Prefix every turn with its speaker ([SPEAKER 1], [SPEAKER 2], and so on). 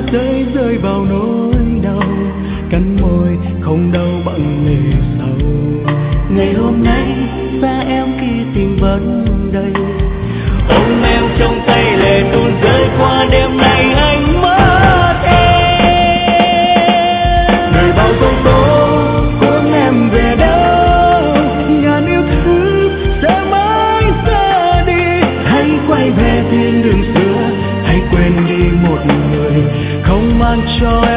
[SPEAKER 1] rơi rơi vào nỗi đau, cắn môi không đau bằng lệ sầu. Ngày hôm nay xa em khi tình vẫn đây, ôm em trong tay lệ tuôn rơi qua đêm nay anh mất em. Đời bao giông tố cuốn em về đâu, ngàn yêu thương sẽ mãi xa đi. Hãy quay về thiên đường xưa, hãy quên đi một người không mang cho em